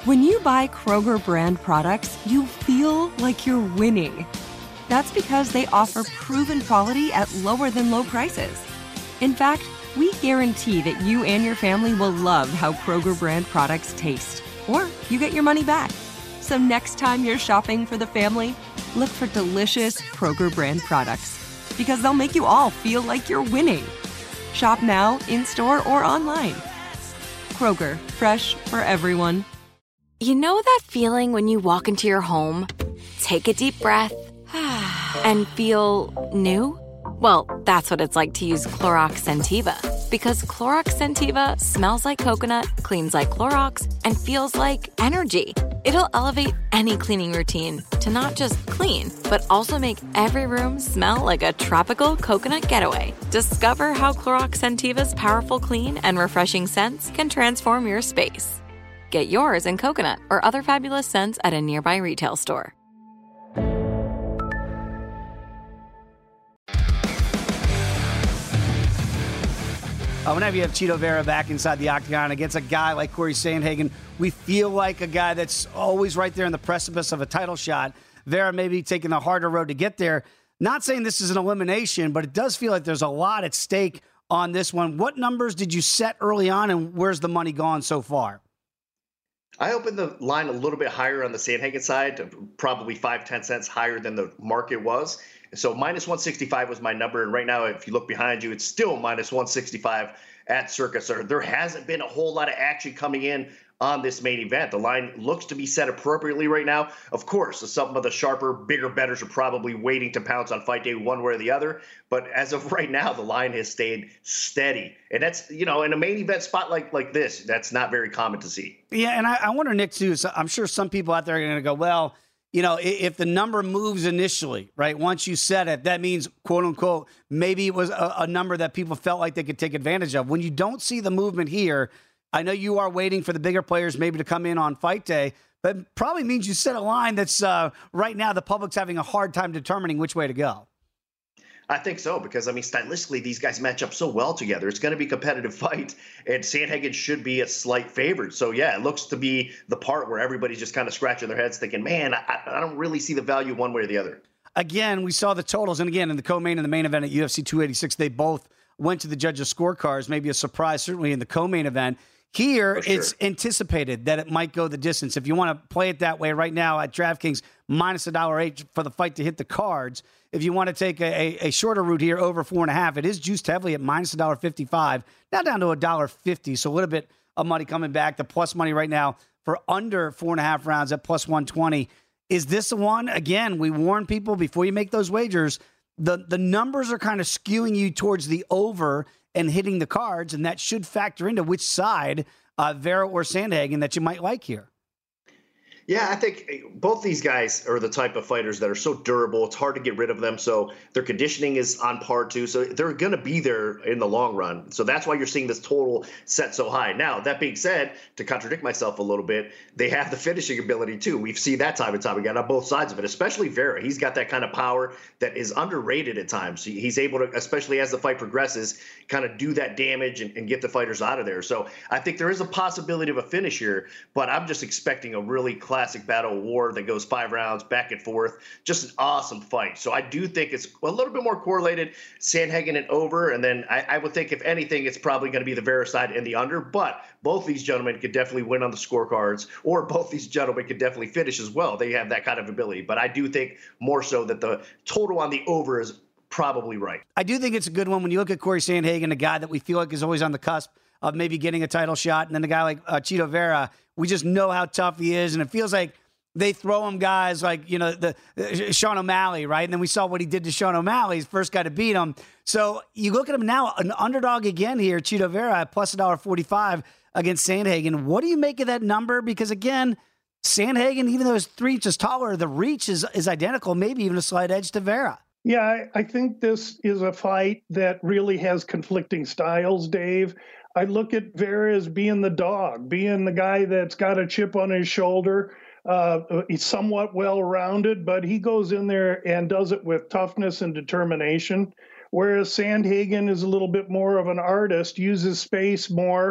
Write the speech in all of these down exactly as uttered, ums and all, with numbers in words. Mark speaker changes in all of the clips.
Speaker 1: When you buy Kroger brand products, you feel like you're winning. That's because they offer proven quality at lower than low prices. In fact, we guarantee that you and your family will love how Kroger brand products taste, or you get your money back. So next time you're shopping for the family, look for delicious Kroger brand products, because they'll make you all feel like you're winning. Shop now, in-store, or online. Kroger, fresh for everyone.
Speaker 2: You know that feeling when you walk into your home, take a deep breath, and feel new? Well, that's what it's like to use Clorox Scentiva. Because Clorox Scentiva smells like coconut, cleans like Clorox, and feels like energy. It'll elevate any cleaning routine to not just clean, but also make every room smell like a tropical coconut getaway. Discover how Clorox Scentiva's powerful clean and refreshing scents can transform your space. Get yours in coconut or other fabulous scents at a nearby retail store.
Speaker 3: Uh, whenever you have Chito Vera back inside the octagon against a guy like Corey Sandhagen, we feel like a guy that's always right there on the precipice of a title shot. Vera may be taking the harder road to get there. Not saying this is an elimination, but it does feel like there's a lot at stake on this one. What numbers did you set early on, and where's the money gone so far?
Speaker 4: I opened the line a little bit higher on the Sandhagen side, probably five, ten cents higher than the market was. So minus one sixty-five was my number. And right now, if you look behind you, it's still minus one sixty-five at Circa. So there hasn't been a whole lot of action coming in on this main event. The line looks to be set appropriately right now. Of course, some of the sharper, bigger bettors are probably waiting to pounce on fight day one way or the other. But as of right now, the line has stayed steady. And that's, you know, in a main event spot like, like this, that's not very common to see.
Speaker 3: Yeah, and I, I wonder, Nick, too, so I'm sure some people out there are going to go, well, you know, if the number moves initially, right, once you set it, that means, quote unquote, maybe it was a, a number that people felt like they could take advantage of. When you don't see the movement here, I know you are waiting for the bigger players maybe to come in on fight day, but it probably means you set a line that's uh, right now the public's having a hard time determining which way to go.
Speaker 4: I think so, because, I mean, stylistically, these guys match up so well together. It's going to be a competitive fight, and Sandhagen should be a slight favorite. So, yeah, it looks to be the part where everybody's just kind of scratching their heads thinking, man, I, I don't really see the value one way or the other.
Speaker 3: Again, we saw the totals, and again, in the co-main and the main event at U F C two eighty-six, they both went to the judges' scorecards, maybe a surprise, certainly in the co-main event. Here, sure. It's anticipated that it might go the distance. If you want to play it that way right now at DraftKings, minus a dollar eight for the fight to hit the cards. If you want to take a, a, a shorter route here, over four and a half, it is juiced heavily at minus a dollar fifty-five. Now down to a dollar fifty, so a little bit of money coming back. The plus money right now for under four and a half rounds at plus one twenty. Is this the one? Again, we warn people before you make those wagers. The the numbers are kind of skewing you towards the over and hitting the cards, and that should factor into which side, uh, Vera or Sandhagen, that you might like here.
Speaker 4: Yeah, I think both these guys are the type of fighters that are so durable. It's hard to get rid of them. So their conditioning is on par too. So they're going to be there in the long run. So that's why you're seeing this total set so high. Now, that being said, to contradict myself a little bit, they have the finishing ability too. We've seen that time and time again on both sides of it, especially Vera. He's got that kind of power that is underrated at times. He's able to, especially as the fight progresses, kind of do that damage and, and get the fighters out of there. So I think there is a possibility of a finish here, but I'm just expecting a really classic battle of war that goes five rounds back and forth. Just an awesome fight. So I do think it's a little bit more correlated, Sandhagen and over. And then I, I would think, if anything, it's probably going to be the Vera side and the under. But both these gentlemen could definitely win on the scorecards, or both these gentlemen could definitely finish as well. They have that kind of ability. But I do think more so that the total on the over is probably right.
Speaker 3: I do think it's a good one when you look at Corey Sandhagen, a guy that we feel like is always on the cusp of maybe getting a title shot, and then a guy like uh, Chito Vera, we just know how tough he is, and it feels like they throw him guys like, you know, the uh, Sean O'Malley, right? And then we saw what he did to Sean O'Malley, his first guy to beat him. So you look at him now, an underdog again here, Chito Vera at plus one dollar forty-five against Sandhagen. What do you make of that number? Because again, Sandhagen, even though he's three inches taller, the reach is, is identical, maybe even a slight edge to Vera.
Speaker 5: Yeah, I, I think this is a fight that really has conflicting styles, Dave. I look at Vera as being the dog, being the guy that's got a chip on his shoulder. Uh, he's somewhat well-rounded, but he goes in there and does it with toughness and determination, whereas Sandhagen is a little bit more of an artist, uses space more,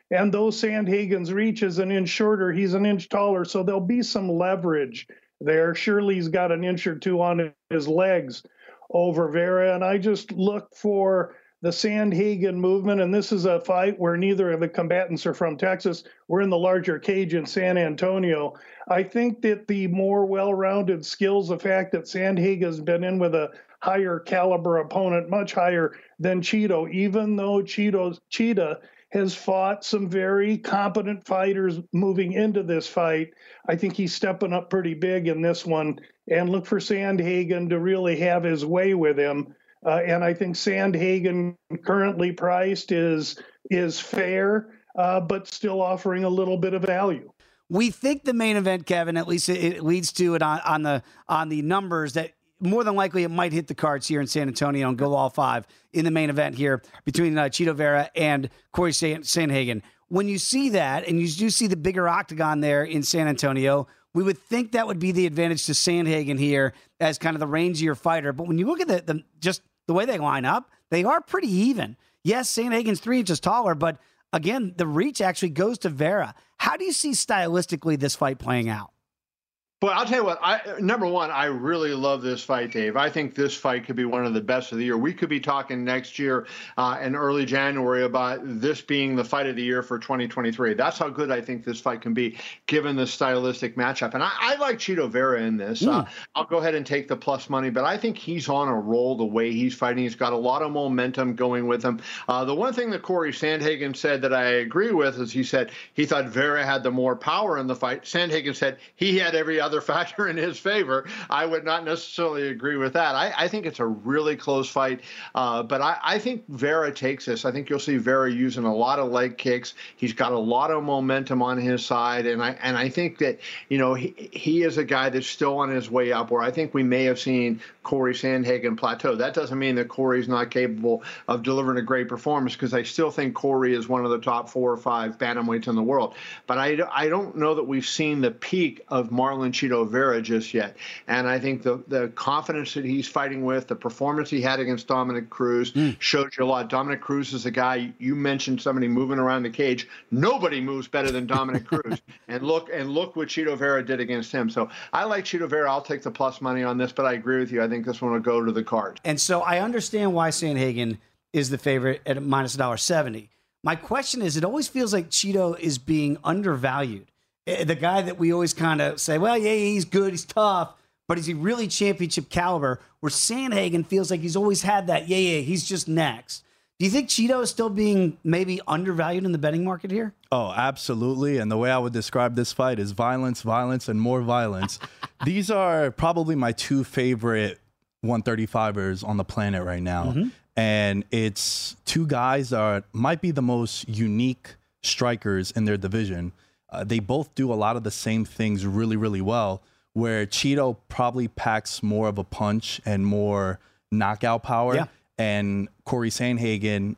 Speaker 5: And though Sandhagen's reach is an inch shorter, he's an inch taller, so there'll be some leverage there. Shirley's got an inch or two on his legs over Vera, and I just look for the Sandhagen movement, and this is a fight where neither of the combatants are from Texas. We're in the larger cage in San Antonio. I think that the more well-rounded skills, the fact that Sandhagen's been in with a higher caliber opponent, much higher than Cheeto, even though Cheeto's, Cheetah has fought some very competent fighters moving into this fight. I think he's stepping up pretty big in this one, and look for Sandhagen to really have his way with him. Uh, and I think Sandhagen currently priced is is fair, uh, but still offering a little bit of value.
Speaker 3: We think the main event, Kevin, at least it, it leads to it on, on the on the numbers that more than likely it might hit the cards here in San Antonio and go all five in the main event here between uh, Chito Vera and Corey Sandhagen. When you see that and you do see the bigger octagon there in San Antonio, we would think that would be the advantage to Sandhagen here as kind of the rangier fighter. But when you look at the, the just the way they line up, they are pretty even. Yes, Sandhagen's three inches taller, but again, the reach actually goes to Vera. How do you see stylistically this fight playing out?
Speaker 6: But I'll tell you what, I, number one, I really love this fight, Dave. I think this fight could be one of the best of the year. We could be talking next year uh, in early January about this being the fight of the year for twenty twenty-three. That's how good I think this fight can be, given the stylistic matchup. And I, I like Chito Vera in this. Mm. Uh, I'll go ahead and take the plus money, but I think he's on a roll the way he's fighting. He's got a lot of momentum going with him. Uh, the one thing that Corey Sandhagen said that I agree with is he said he thought Vera had the more power in the fight. Sandhagen said he had every other other factor in his favor. I would not necessarily agree with that. I, I think it's a really close fight, uh, but I, I think Vera takes this. I think you'll see Vera using a lot of leg kicks. He's got a lot of momentum on his side, and I and I think that, you know, he, he is a guy that's still on his way up, where I think we may have seen Corey Sandhagen plateau. That doesn't mean that Corey's not capable of delivering a great performance, because I still think Corey is one of the top four or five bantamweights in the world. But I, I don't know that we've seen the peak of Marlon Chito Vera just yet. And I think the, the confidence that he's fighting with, the performance he had against Dominic Cruz, mm. shows you a lot. Dominic Cruz is a guy, you mentioned somebody moving around the cage. Nobody moves better than Dominic Cruz. And look and look what Chito Vera did against him. So I like Chito Vera. I'll take the plus money on this, but I agree with you. I think this one will go to the card.
Speaker 3: And so I understand why Sandhagen is the favorite at minus one dollar seventy. My question is, it always feels like Chito is being undervalued. The guy that we always kind of say, well, yeah, he's good, he's tough, but is he really championship caliber? Where Sandhagen feels like he's always had that, yeah, yeah, he's just next. Do you think Chito is still being maybe undervalued in the betting market here?
Speaker 7: Oh, absolutely. And the way I would describe this fight is violence, violence, and more violence. These are probably my two favorite one thirty-fivers on the planet right now. Mm-hmm. And it's two guys that are, might be the most unique strikers in their division. Uh, they both do a lot of the same things really, really well, where Chito probably packs more of a punch and more knockout power. Yeah. And Corey Sandhagen,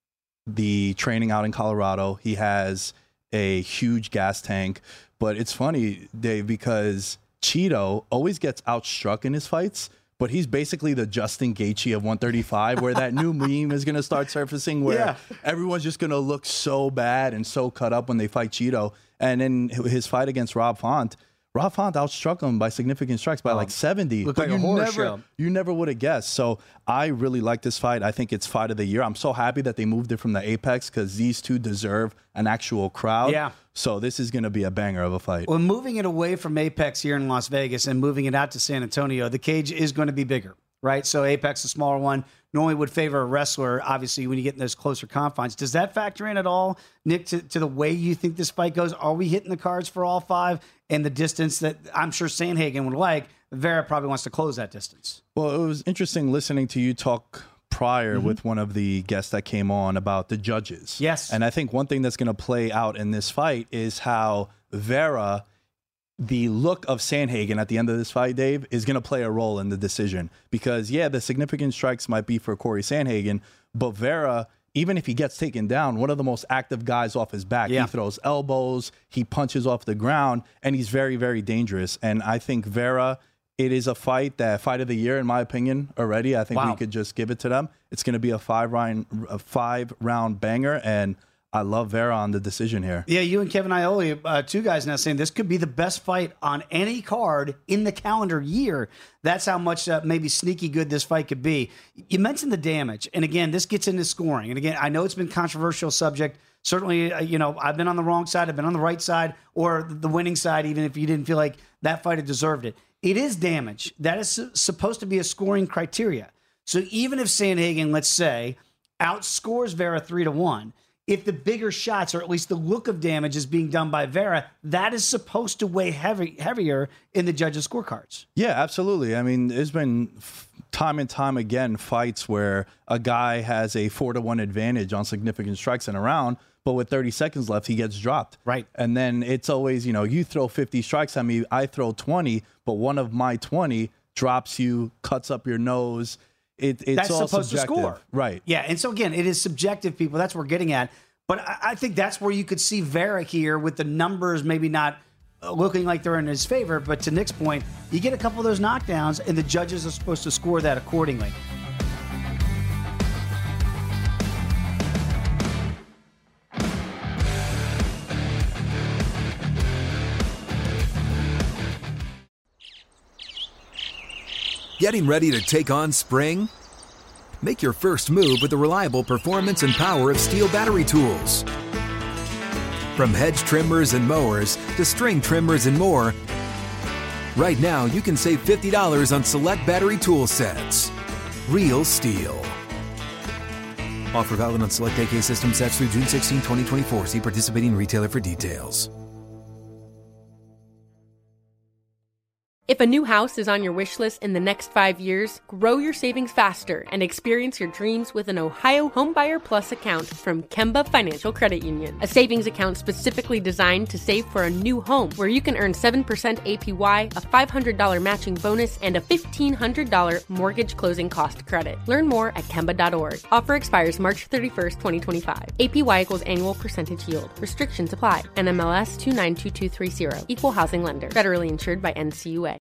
Speaker 7: the training out in Colorado, he has a huge gas tank. But it's funny, Dave, because Chito always gets outstruck in his fights, but he's basically the Justin Gaethje of one thirty-five, where that new meme is going to start surfacing, where yeah. everyone's just going to look so bad and so cut up when they fight Chito. And in his fight against Rob Font, Rob Font outstruck him by significant strikes by oh, like seventy.
Speaker 3: Looked
Speaker 7: but
Speaker 3: like
Speaker 7: you
Speaker 3: a horror
Speaker 7: never,
Speaker 3: show.
Speaker 7: You never would have guessed. So I really like this fight. I think it's fight of the year. I'm so happy that they moved it from the Apex, because these two deserve an actual crowd.
Speaker 3: Yeah.
Speaker 7: So this is going to be a banger of a fight.
Speaker 3: Well, moving it away from Apex here in Las Vegas and moving it out to San Antonio, the cage is going to be bigger, right? So Apex, a smaller one, normally would favor a wrestler, obviously, when you get in those closer confines. Does that factor in at all, Nick, to, to the way you think this fight goes? Are we hitting the cards for all five and the distance that I'm sure Sandhagen would like? Vera probably wants to close that distance.
Speaker 7: Well, it was interesting listening to you talk prior mm-hmm. with one of the guests that came on about the judges.
Speaker 3: Yes.
Speaker 7: And I think one thing that's going to play out in this fight is how Vera, the look of Sandhagen at the end of this fight, Dave, is going to play a role in the decision. Because, yeah, the significant strikes might be for Corey Sandhagen, but Vera, even if he gets taken down, one of the most active guys off his back. Yeah. He throws elbows, he punches off the ground, and he's very, very dangerous. And I think Vera, it is a fight, that fight of the year, in my opinion, already. I think wow. we could just give it to them. It's going to be a five round, a five round banger, and I love Vera on the decision here.
Speaker 3: Yeah, you and Kevin Iole, uh, two guys now saying this could be the best fight on any card in the calendar year. That's how much uh, maybe sneaky good this fight could be. You mentioned the damage. And again, this gets into scoring. And again, I know it's been a controversial subject. Certainly, uh, you know, I've been on the wrong side. I've been on the right side or the winning side, even if you didn't feel like that fighter deserved it. It is damage. That is su- supposed to be a scoring criteria. So even if Sandhagen, let's say, outscores Vera three to one, if the bigger shots, or at least the look of damage, is being done by Vera, that is supposed to weigh heavy, heavier in the judges' scorecards.
Speaker 7: Yeah, absolutely. I mean, there's been f- time and time again fights where a guy has a four to one advantage on significant strikes in a round, but with thirty seconds left, he gets dropped.
Speaker 3: Right.
Speaker 7: And then it's always, you know, you throw fifty strikes at me, I throw twenty, but one of my twenty drops you, cuts up your nose. It, it's
Speaker 3: that's
Speaker 7: all
Speaker 3: supposed
Speaker 7: subjective.
Speaker 3: to score.
Speaker 7: Right.
Speaker 3: Yeah, and so again, it is subjective, people. That's what we're getting at. But I, I think that's where you could see Vera here with the numbers maybe not looking like they're in his favor. But to Nick's point, you get a couple of those knockdowns, and the judges are supposed to score that accordingly.
Speaker 8: Getting ready to take on spring? Make your first move with the reliable performance and power of Steel battery tools. From hedge trimmers and mowers to string trimmers and more, right now you can save fifty dollars on select battery tool sets. Real Steel. Offer valid on select A K system sets through June sixteenth, twenty twenty-four. See participating retailer for details.
Speaker 9: If a new house is on your wish list in the next five years, grow your savings faster and experience your dreams with an Ohio Homebuyer Plus account from Kemba Financial Credit Union. A savings account specifically designed to save for a new home where you can earn seven percent A P Y, a five hundred dollars matching bonus, and a fifteen hundred dollars mortgage closing cost credit. Learn more at Kemba dot org. Offer expires March thirty-first, twenty twenty-five. A P Y equals annual percentage yield. Restrictions apply. N M L S two nine two two three zero. Equal housing lender. Federally insured by N C U A.